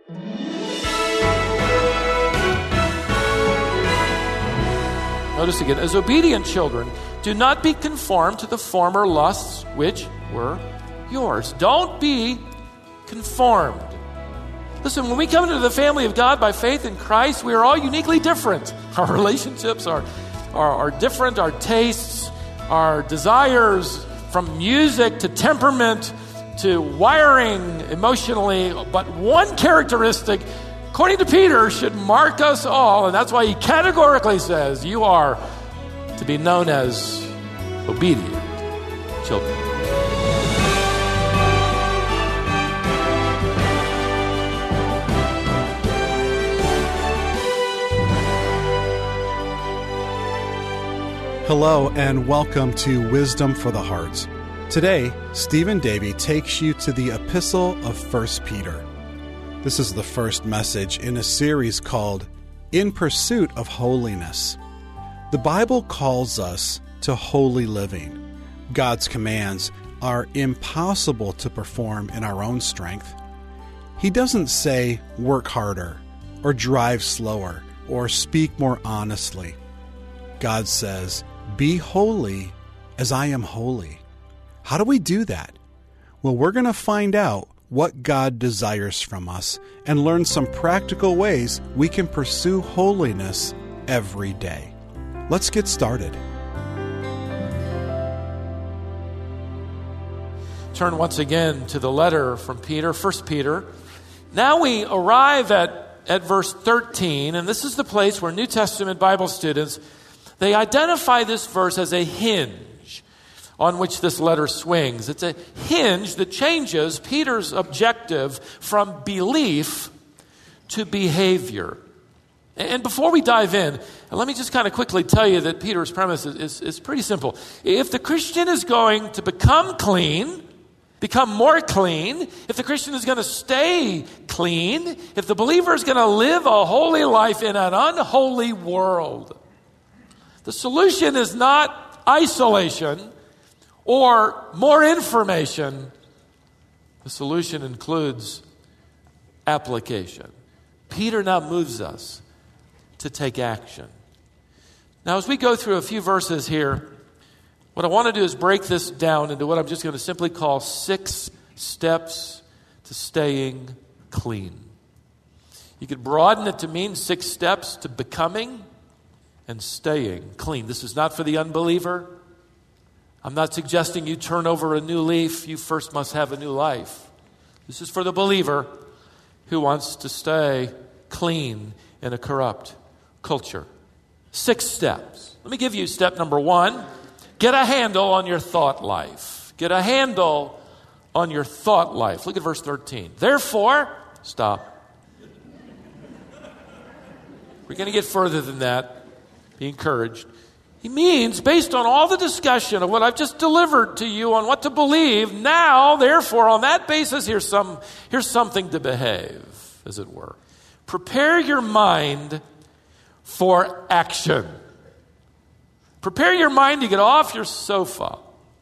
Notice again, as obedient children, do not be conformed to the former lusts which were yours. Don't be conformed. Listen, when we come into the family of God by faith in Christ, we are all uniquely different. Our relationships are different, our tastes, our desires, from music to temperament to wiring emotionally. But one characteristic, according to Peter, should mark us all, and that's why he categorically says you are to be known as obedient children. Hello and welcome to Wisdom for the Heart. Today, Stephen Davey takes you to the Epistle of 1 Peter. This is the first message in a series called In Pursuit of Holiness. The Bible calls us to holy living. God's commands are impossible to perform in our own strength. He doesn't say work harder, or drive slower, or speak more honestly. God says, be holy as I am holy. How do we do that? Well, we're going to find out what God desires from us and learn some practical ways we can pursue holiness every day. Let's get started. Turn once again to the letter from Peter, 1 Peter. Now we arrive at verse 13, and this is the place where New Testament Bible students, they identify this verse as a hinge on which this letter swings. It's a hinge that changes Peter's objective from belief to behavior. And before we dive in, let me just kind of quickly tell you that Peter's premise is pretty simple. If the Christian is going to become clean, become more clean, if the Christian is going to stay clean, if the believer is going to live a holy life in an unholy world, the solution is not isolation or more information. The solution includes application. Peter now moves us to take action. Now, as we go through a few verses here, what I want to do is break this down into what I'm just going to simply call 6 steps to staying clean. You could broaden it to mean 6 steps to becoming and staying clean. This is not for the unbeliever. I'm not suggesting you turn over a new leaf. You first must have a new life. This is for the believer who wants to stay clean in a corrupt culture. 6 steps. Let me give you step number 1. Get a handle on your thought life. Get a handle on your thought life. Look at verse 13. Therefore, stop. We're going to get further than that. Be encouraged. He means, based on all the discussion of what I've just delivered to you on what to believe, now, therefore, on that basis, here's something to behave, as it were. Prepare your mind for action. Prepare your mind to get off your sofa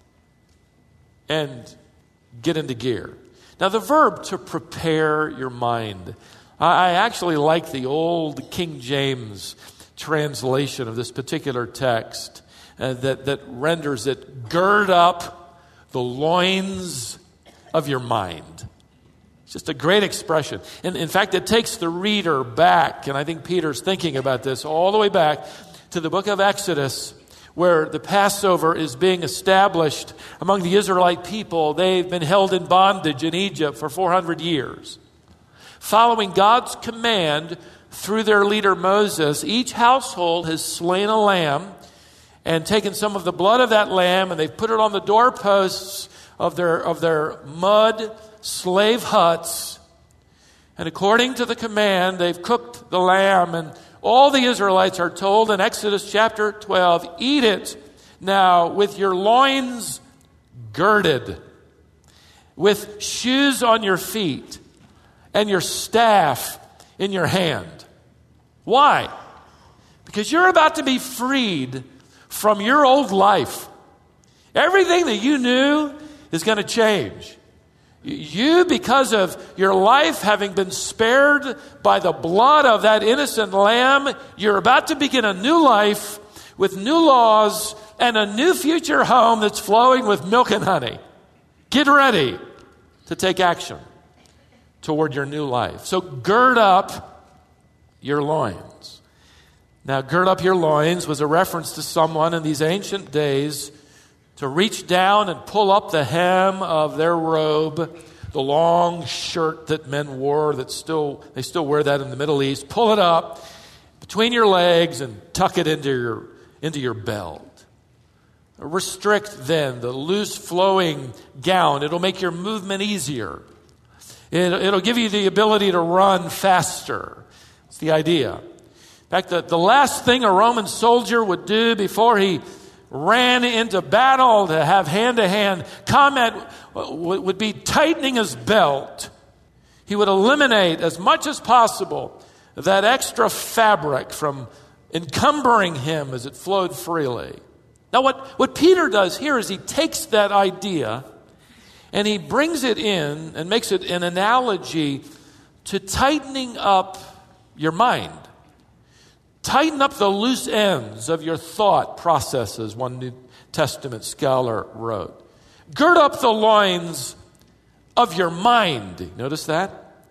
and get into gear. Now, the verb to prepare your mind, I actually like the old King James translation of this particular text that renders it, gird up the loins of your mind. It's just a great expression. And in fact, it takes the reader back, and I think Peter's thinking about this, all the way back to the book of Exodus, where the Passover is being established among the Israelite people. They've been held in bondage in Egypt for 400 years. Following God's command through their leader Moses, each household has slain a lamb and taken some of the blood of that lamb, and they've put it on the doorposts of their mud slave huts. And according to the command, they've cooked the lamb, and all the Israelites are told in Exodus chapter 12, eat it now with your loins girded, with shoes on your feet, and your staff in your hand. Why? Because you're about to be freed from your old life. Everything that you knew is going to change. You, because of your life having been spared by the blood of that innocent lamb, you're about to begin a new life with new laws and a new future home that's flowing with milk and honey. Get ready to take action toward your new life. So gird up your loins. Now, gird up your loins was a reference to someone in these ancient days to reach down and pull up the hem of their robe, the long shirt that men wore, they still wear that in the Middle East. Pull it up between your legs and tuck it into your belt. Restrict then the loose flowing gown. It'll make your movement easier. It'll give you the ability to run faster. That's the idea. In fact, the last thing a Roman soldier would do before he ran into battle to have hand-to-hand combat would be tightening his belt. He would eliminate as much as possible that extra fabric from encumbering him as it flowed freely. Now what Peter does here is he takes that idea and he brings it in and makes it an analogy to tightening up your mind. Tighten up the loose ends of your thought processes, one New Testament scholar wrote. Gird up the loins of your mind. Notice that?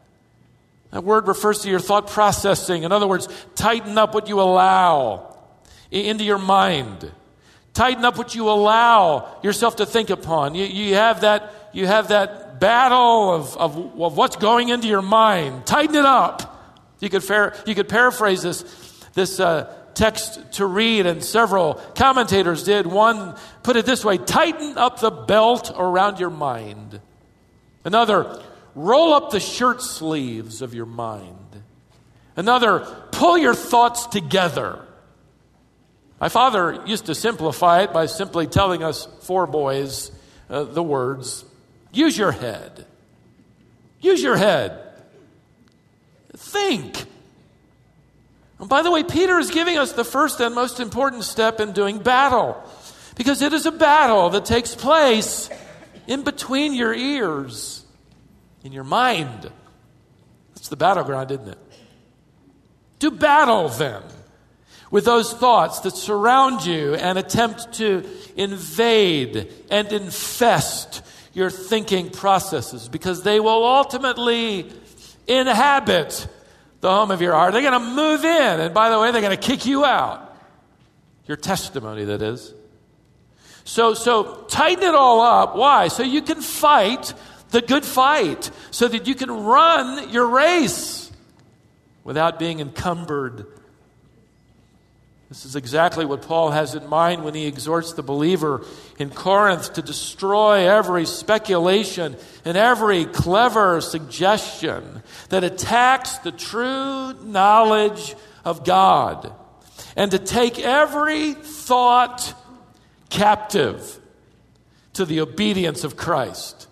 That word refers to your thought processing. In other words, tighten up what you allow into your mind. Tighten up what you allow yourself to think upon. You have that battle of what's going into your mind. Tighten it up. You could paraphrase this text to read, and several commentators did. One put it this way: tighten up the belt around your mind. Another, roll up the shirt sleeves of your mind. Another, pull your thoughts together. My father used to simplify it by simply telling us four boys the words, use your head. Use your head. Think. And by the way, Peter is giving us the first and most important step in doing battle, because it is a battle that takes place in between your ears, in your mind. It's the battleground, isn't it? Do battle then with those thoughts that surround you and attempt to invade and infest your thinking processes, because they will ultimately inhabit the home of your heart. They're going to move in, and by the way, they're going to kick you out. Your testimony, that is. So tighten it all up. Why? So you can fight the good fight, so that you can run your race without being encumbered. This is exactly what Paul has in mind when he exhorts the believer in Corinth to destroy every speculation and every clever suggestion that attacks the true knowledge of God, and to take every thought captive to the obedience of Christ.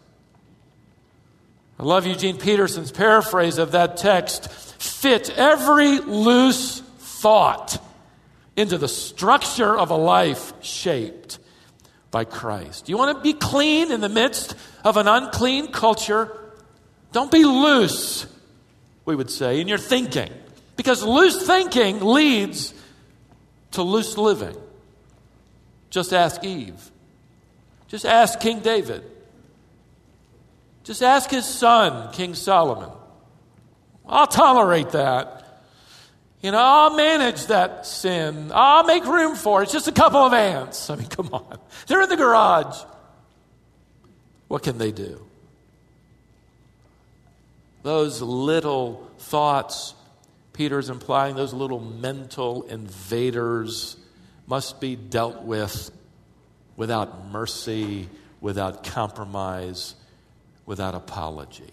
I love Eugene Peterson's paraphrase of that text: fit every loose thought into the structure of a life shaped by Christ. You want to be clean in the midst of an unclean culture? Don't be loose, we would say, in your thinking. Because loose thinking leads to loose living. Just ask Eve. Just ask King David. Just ask his son, King Solomon. I'll tolerate that. I'll manage that sin. I'll make room for it. It's just a couple of ants. I mean, come on. They're in the garage. What can they do? Those little thoughts, Peter's implying, those little mental invaders must be dealt with without mercy, without compromise, without apology.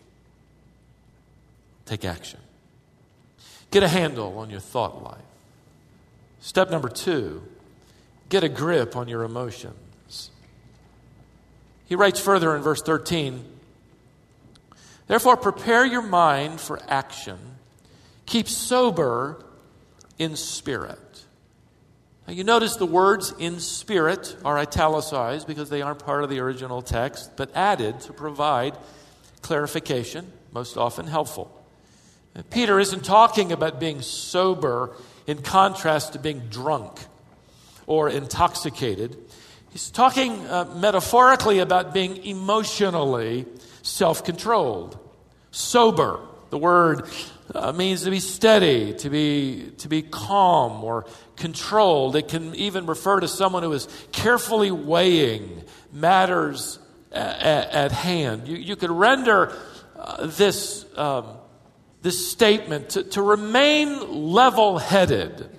Take action. Get a handle on your thought life. Step number 2, get a grip on your emotions. He writes further in verse 13, therefore prepare your mind for action. Keep sober in spirit. Now you notice the words in spirit are italicized because they aren't part of the original text, but added to provide clarification, most often helpful. Peter isn't talking about being sober in contrast to being drunk or intoxicated. He's talking metaphorically about being emotionally self-controlled. Sober, the word means to be steady, to be calm or controlled. It can even refer to someone who is carefully weighing matters at hand. You could render this statement to remain level-headed.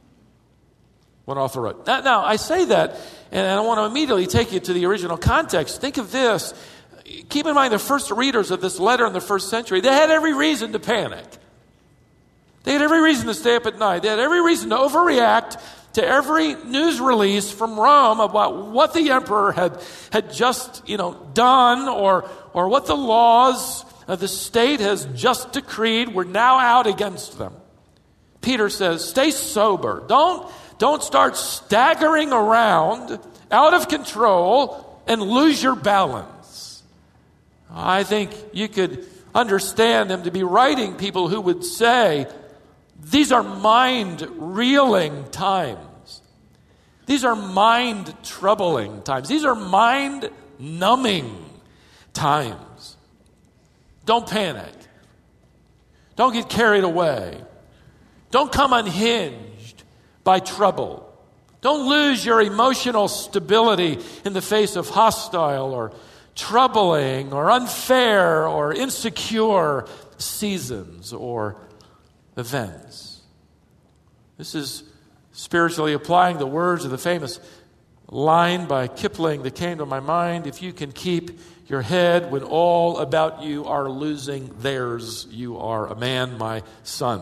One author wrote. Now, I say that, and I want to immediately take you to the original context. Think of this. Keep in mind the first readers of this letter in the first century, they had every reason to panic. They had every reason to stay up at night. They had every reason to overreact to every news release from Rome about what the emperor had just, done or what the laws of the state has just decreed were now out against them. Peter says, stay sober. Don't start staggering around out of control and lose your balance. I think you could understand him to be writing people who would say, these are mind-reeling times. These are mind-troubling times. These are mind-numbing times. Don't panic. Don't get carried away. Don't come unhinged by trouble. Don't lose your emotional stability in the face of hostile or troubling or unfair or insecure seasons or events. This is spiritually applying the words of the famous line by Kipling that came to my mind. If you can keep your head when all about you are losing theirs, you are a man, my son.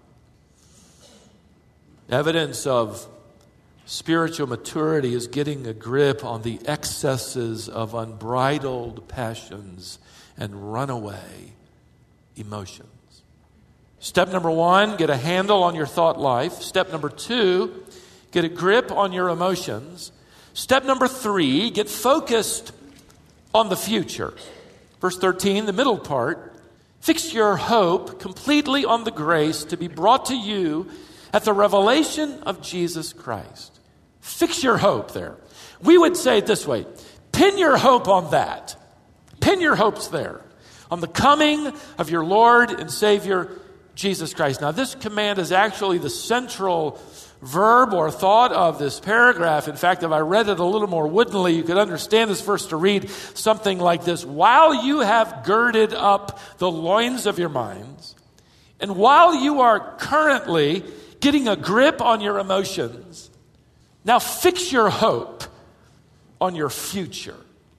Evidence of spiritual maturity is getting a grip on the excesses of unbridled passions and runaway emotions. Step number 1, get a handle on your thought life. Step number 2, get a grip on your emotions. Step number 3, get focused on the future. Verse 13, the middle part, fix your hope completely on the grace to be brought to you at the revelation of Jesus Christ. Fix your hope there. We would say it this way, pin your hope on that. Pin your hopes there, on the coming of your Lord and Savior, Jesus Christ. Now, this command is actually the central verb or thought of this paragraph. In fact, if I read it a little more woodenly, you could understand this verse to read something like this. While you have girded up the loins of your minds, and while you are currently getting a grip on your emotions, now fix your hope on your future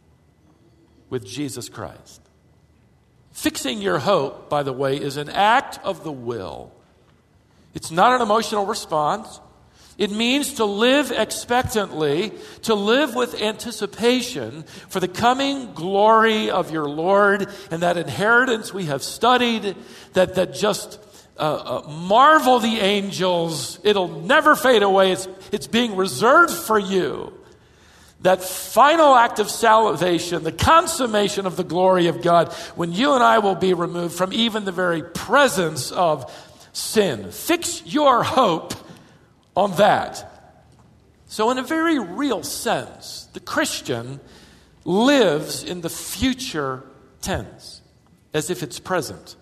with Jesus Christ. Fixing your hope, by the way, is an act of the will. It's not an emotional response. It means to live expectantly, to live with anticipation for the coming glory of your Lord and that inheritance we have studied, that just marvel the angels. It'll never fade away. It's being reserved for you. That final act of salvation, the consummation of the glory of God, when you and I will be removed from even the very presence of sin. Fix your hope on that. So in a very real sense, the Christian lives in the future tense, as if it's present.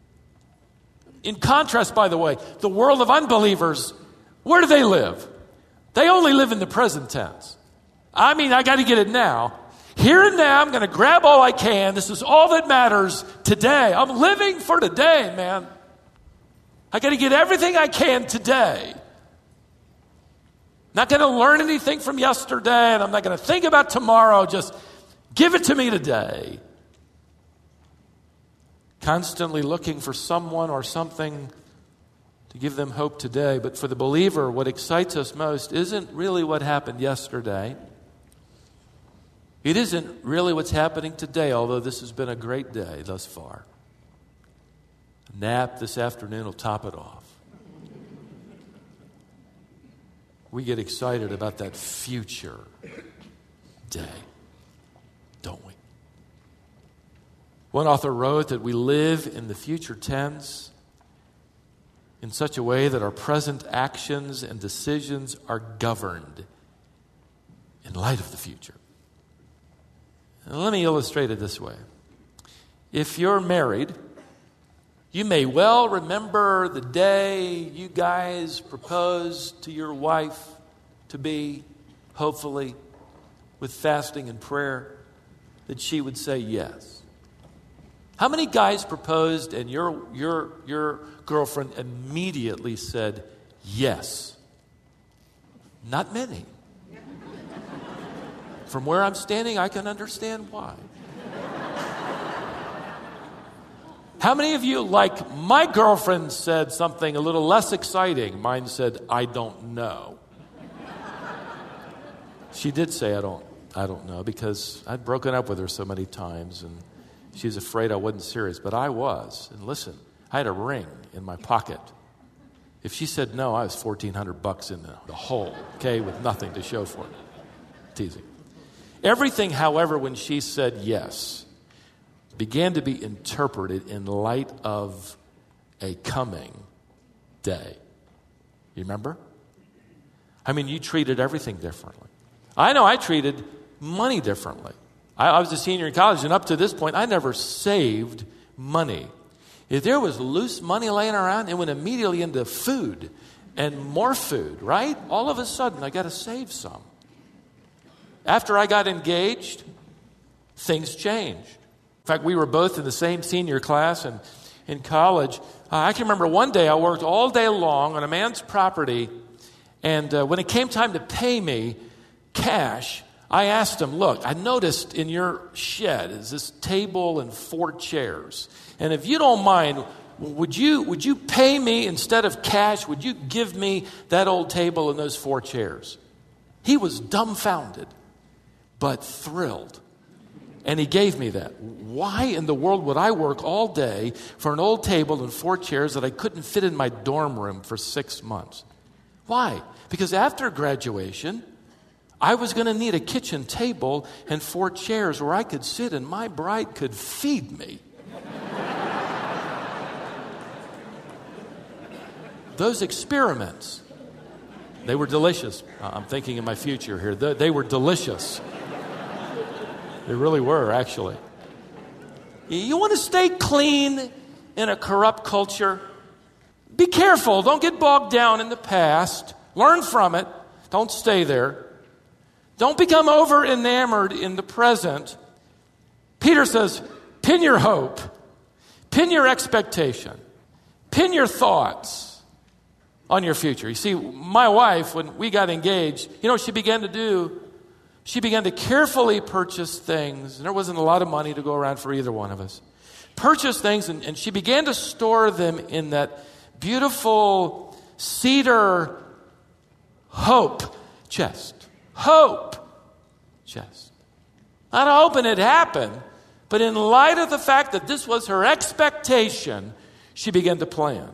In contrast, by the way, the world of unbelievers, where do they live? They only live in the present tense. I got to get it now. Here and now, I'm going to grab all I can. This is all that matters today. I'm living for today, man. I got to get everything I can today. Not going to learn anything from yesterday, and I'm not going to think about tomorrow. Just give it to me today. Constantly looking for someone or something to give them hope today. But for the believer, what excites us most isn't really what happened yesterday. It isn't really what's happening today, although this has been a great day thus far. A nap this afternoon will top it off. We get excited about that future day, don't we? One author wrote that we live in the future tense in such a way that our present actions and decisions are governed in light of the future. And let me illustrate it this way. If you're married, you may well remember the day you guys proposed to your wife to be, hopefully, with fasting and prayer, that she would say yes. How many guys proposed and your girlfriend immediately said yes? Not many. From where I'm standing, I can understand why. How many of you, like my girlfriend said something a little less exciting? Mine said, I don't know. She did say, I don't know, because I'd broken up with her so many times, and she was afraid I wasn't serious, but I was. And listen, I had a ring in my pocket. If she said no, I was $1,400 in the hole, okay, with nothing to show for it. Teasing. Everything, however, when she said yes, began to be interpreted in light of a coming day. You remember? I mean, you treated everything differently. I know I treated money differently. I was a senior in college, and up to this point, I never saved money. If there was loose money laying around, it went immediately into food and more food, right? All of a sudden, I got to save some. After I got engaged, things changed. In fact, we were both in the same senior class and in college. I can remember one day I worked all day long on a man's property, and when it came time to pay me cash, I asked him, look, I noticed in your shed is this table and 4 chairs. And if you don't mind, would you pay me instead of cash? Would you give me that old table and those 4 chairs? He was dumbfounded, but thrilled. And he gave me that. Why in the world would I work all day for an old table and 4 chairs that I couldn't fit in my dorm room for 6 months? Why? Because after graduation, I was going to need a kitchen table and 4 chairs where I could sit and my bride could feed me. Those experiments, they were delicious. I'm thinking in my future here. They were delicious. They really were, actually. You want to stay clean in a corrupt culture? Be careful. Don't get bogged down in the past. Learn from it. Don't stay there. Don't become over enamored in the present. Peter says, pin your hope, pin your expectation, pin your thoughts on your future. You see, my wife, when we got engaged, you know what she began to do? She began to carefully purchase things, and there wasn't a lot of money to go around for either one of us. Purchase things, and she began to store them in that beautiful cedar hope chest. Hope chest. Not hoping it happened, but in light of the fact that this was her expectation, she began to plan.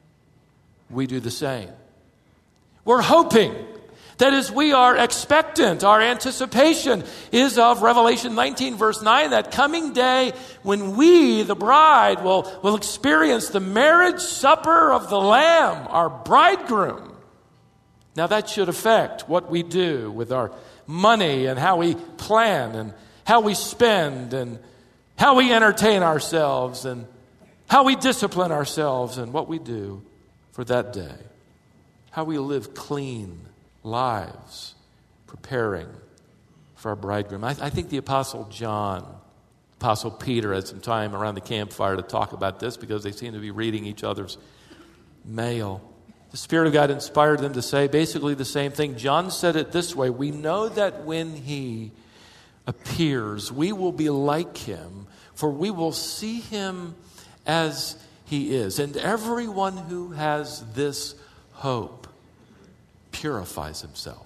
We do the same. We're hoping. That is, we are expectant. Our anticipation is of Revelation 19, verse 9, that coming day when we, the bride, will experience the marriage supper of the Lamb, our bridegroom. Now that should affect what we do with our money and how we plan and how we spend and how we entertain ourselves and how we discipline ourselves and what we do for that day. How we live clean lives preparing for our bridegroom. I think the Apostle John, Apostle Peter had some time around the campfire to talk about this because they seem to be reading each other's mail. The Spirit of God inspired them to say basically the same thing. John said it this way: we know that when He appears, we will be like Him, for we will see Him as He is. And everyone who has this hope purifies himself.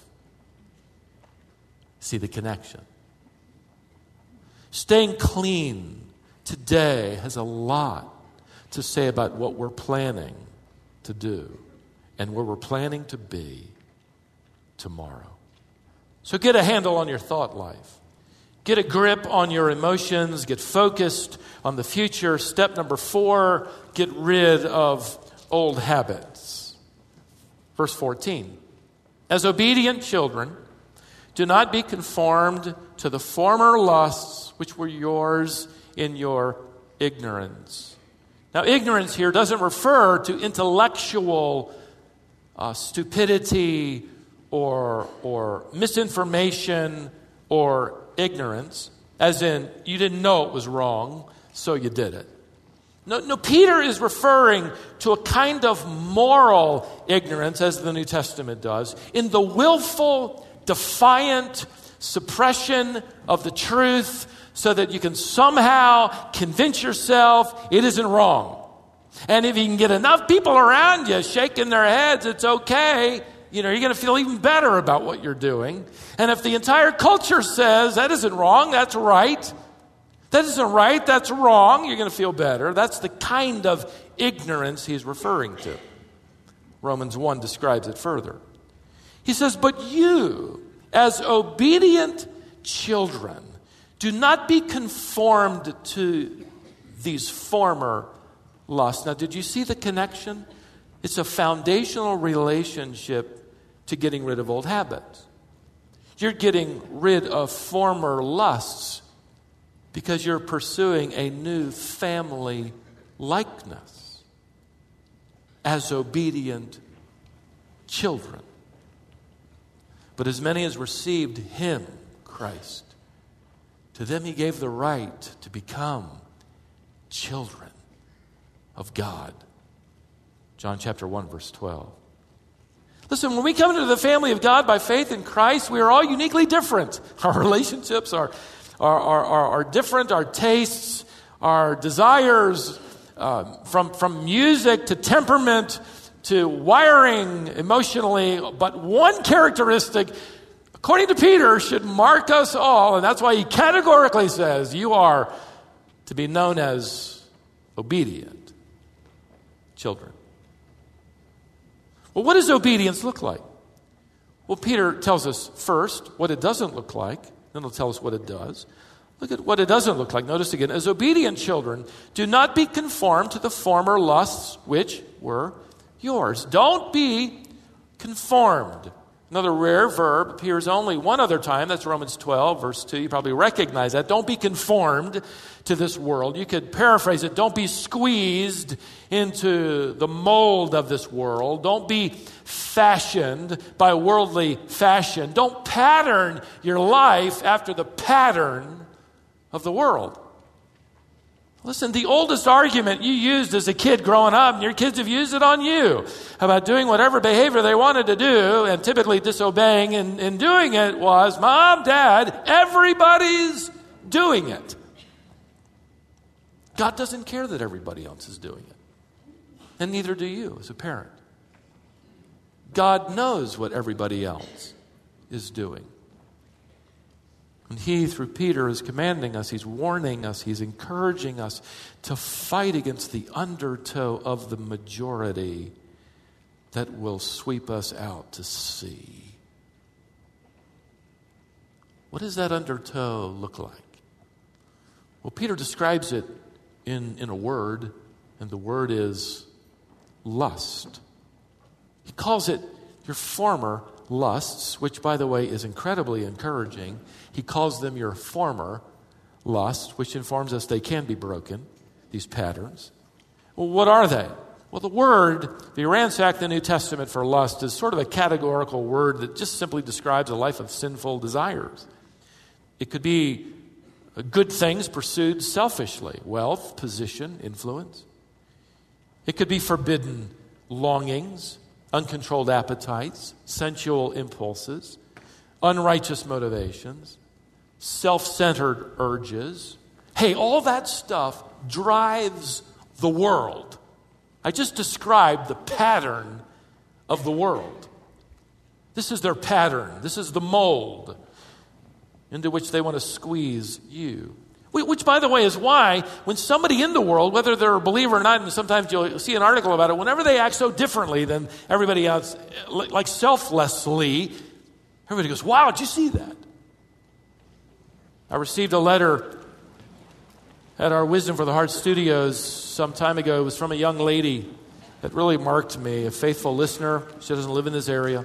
See the connection. Staying clean today has a lot to say about what we're planning to do and where we're planning to be tomorrow. So get a handle on your thought life. Get a grip on your emotions. Get focused on the future. Step number 4, get rid of old habits. Verse 14. As obedient children, do not be conformed to the former lusts which were yours in your ignorance. Now, ignorance here doesn't refer to intellectual stupidity or misinformation or ignorance, as in you didn't know it was wrong, so you did it. No, Peter is referring to a kind of moral ignorance, as the New Testament does, in the willful, defiant suppression of the truth so that you can somehow convince yourself it isn't wrong. And if you can get enough people around you shaking their heads, it's okay, you're going to feel even better about what you're doing. And if the entire culture says that isn't wrong, that's right. That isn't right, that's wrong, you're going to feel better. That's the kind of ignorance he's referring to. Romans 1 describes it further. He says, but you, as obedient children, do not be conformed to these former lusts. Now, did you see the connection? It's a foundational relationship to getting rid of old habits. You're getting rid of former lusts because you're pursuing a new family likeness as obedient children. But as many as received him, Christ, to them he gave the right to become children of God. John chapter 1, verse 12. Listen, when we come into the family of God by faith in Christ, we are all uniquely different. Our relationships are different. Our tastes, our desires, from music to temperament to wiring emotionally. But one characteristic, according to Peter, should mark us all, and that's why he categorically says you are to be known as obedient children. Well, what does obedience look like? Well, Peter tells us first what it doesn't look like, then he'll tell us what it does. Look at what it doesn't look like. Notice again, as obedient children, do not be conformed to the former lusts which were yours. Don't be conformed. Another rare verb appears only one other time. That's Romans 12, verse 2. You probably recognize that. Don't be conformed to this world. You could paraphrase it. Don't be squeezed into the mold of this world. Don't be fashioned by worldly fashion. Don't pattern your life after the pattern of the world. Listen, the oldest argument you used as a kid growing up, and your kids have used it on you, about doing whatever behavior they wanted to do, and typically disobeying and doing it, was, Mom, Dad, everybody's doing it. God doesn't care that everybody else is doing it. And neither do you as a parent. God knows what everybody else is doing. And he, through Peter, is commanding us, he's warning us, he's encouraging us to fight against the undertow of the majority that will sweep us out to sea. What does that undertow look like? Well, Peter describes it in a word, and the word is lust. He calls it your former lusts, which, by the way, is incredibly encouraging. He calls them your former lusts, which informs us they can be broken, these patterns. Well, what are they? Well, the word, if you ransack the New Testament for lust, is sort of a categorical word that just simply describes a life of sinful desires. It could be good things pursued selfishly, wealth, position, influence. It could be forbidden longings, uncontrolled appetites, sensual impulses, unrighteous motivations, self-centered urges. Hey, all that stuff drives the world. I just described the pattern of the world. This is their pattern. This is the mold into which they want to squeeze you. Which, by the way, is why when somebody in the world, whether they're a believer or not, and sometimes you'll see an article about it, whenever they act so differently than everybody else, like selflessly, everybody goes, wow, did you see that? I received a letter at our Wisdom for the Heart studios some time ago. It was from a young lady that really marked me, a faithful listener. She doesn't live in this area.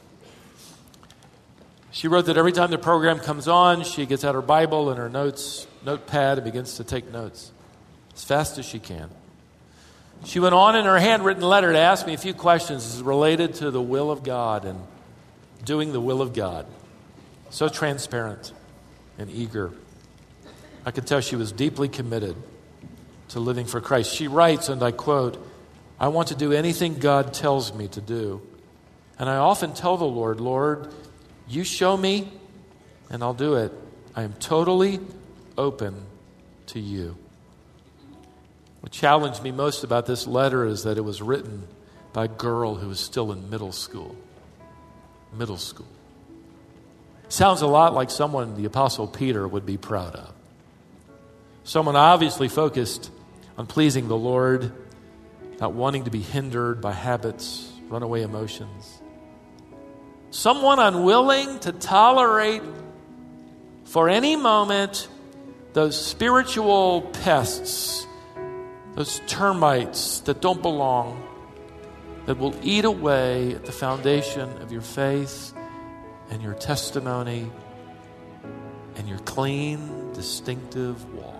She wrote that every time the program comes on, she gets out her Bible and her notepad and begins to take notes as fast as she can. She went on in her handwritten letter to ask me a few questions related to the will of God and doing the will of God. So transparent and eager. I could tell she was deeply committed to living for Christ. She writes, and I quote, "I want to do anything God tells me to do. And I often tell the Lord, Lord, you show me and I'll do it. I am totally open to you." What challenged me most about this letter is that it was written by a girl who was still in middle school. Middle school. Sounds a lot like someone the Apostle Peter would be proud of. Someone obviously focused on pleasing the Lord, not wanting to be hindered by habits, runaway emotions. Someone unwilling to tolerate for any moment those spiritual pests, those termites that don't belong, that will eat away at the foundation of your faith and your testimony and your clean, distinctive walk.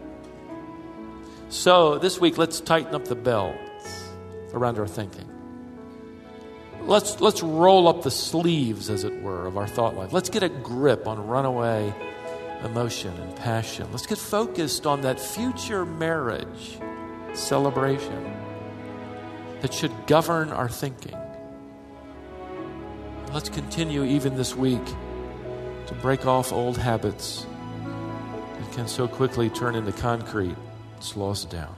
So this week, let's tighten up the belts around our thinking. Let's roll up the sleeves, as it were, of our thought life. Let's get a grip on runaway emotion and passion. Let's get focused on that future marriage celebration that should govern our thinking. Let's continue even this week to break off old habits that can so quickly turn into concrete and slow us down.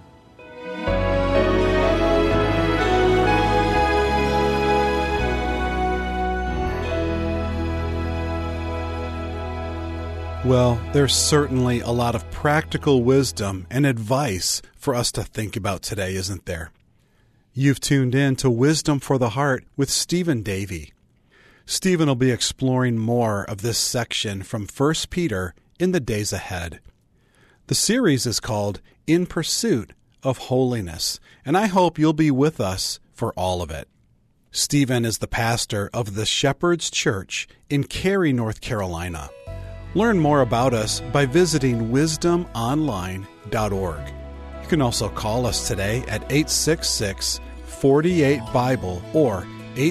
Well, there's certainly a lot of practical wisdom and advice for us to think about today, isn't there? You've tuned in to Wisdom for the Heart with Stephen Davey. Stephen will be exploring more of this section from 1 Peter in the days ahead. The series is called In Pursuit of Holiness, and I hope you'll be with us for all of it. Stephen is the pastor of the Shepherd's Church in Cary, North Carolina. Learn more about us by visiting wisdomonline.org. You can also call us today at 866-48-BIBLE or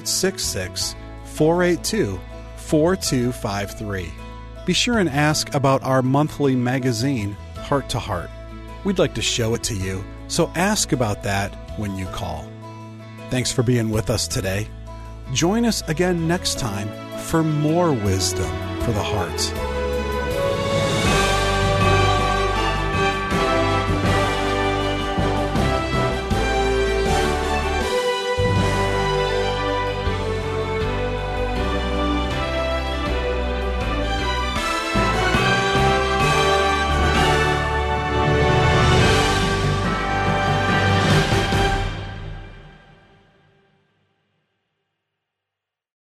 866-482-4253. Be sure and ask about our monthly magazine, Heart to Heart. We'd like to show it to you, so ask about that when you call. Thanks for being with us today. Join us again next time for more Wisdom for the Heart.